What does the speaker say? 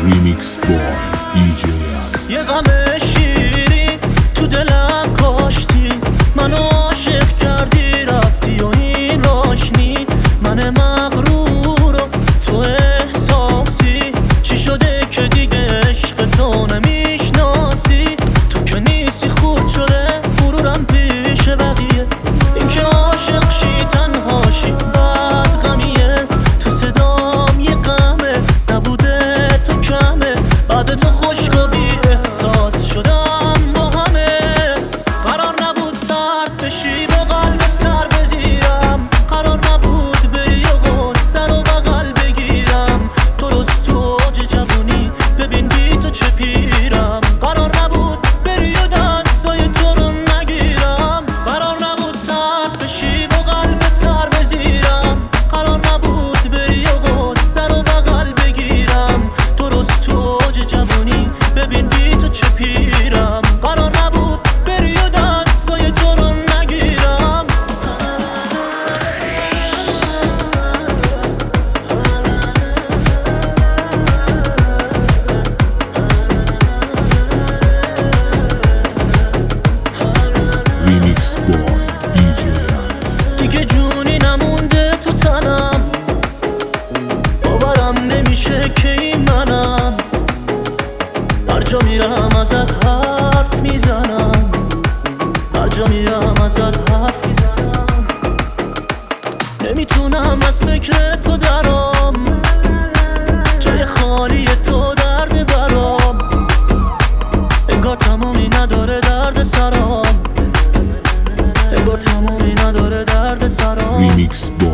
ریمیکس بای دیجی یه غم شیری تو دلم کاشتی، منو عاشق کردی رفتی و این راشنی. من مغرورم تو احساسی، چی شده که دیگه عشق تو نمیشناسی؟ تو که نیستی خورد شده غرورم پیش بقیه، این که عاشق شی تنها شی بد غمیه. تو صدام یه غمه نبوده تو کمه، بعد تو خشک و بی احساس شدم با همه. قرار نبود سرد بشی با قلب سر بزیرم، قرار نبود به یه سر و بغل بگیرم. درست تو اوج جوونی ببین بی تو چه پیرم. قرار نبود بری و دستای تو رو نگیرم، قرار نبود سرد بشی با قلب سر بزیرم. قرار نبود به یه سر و بغل بگیرم. درست تو اوج جوونی ببین بی تو چه پیرم. قرار نبود بری و دستای تو رو نگیرم. ریمیکس بای دیجی دیگه جونی نمونده تو تنم، باورم نمیشه که این منم. هر جا میرم ازت حرف میزنم، هر جا میرم ازت حرف میزنم. نمیتونم از فکر تو درام، جای خالی تو درد برام. انگار تمومی نداره درد سرام، انگار تمومی نداره درد سرام. ریمیکس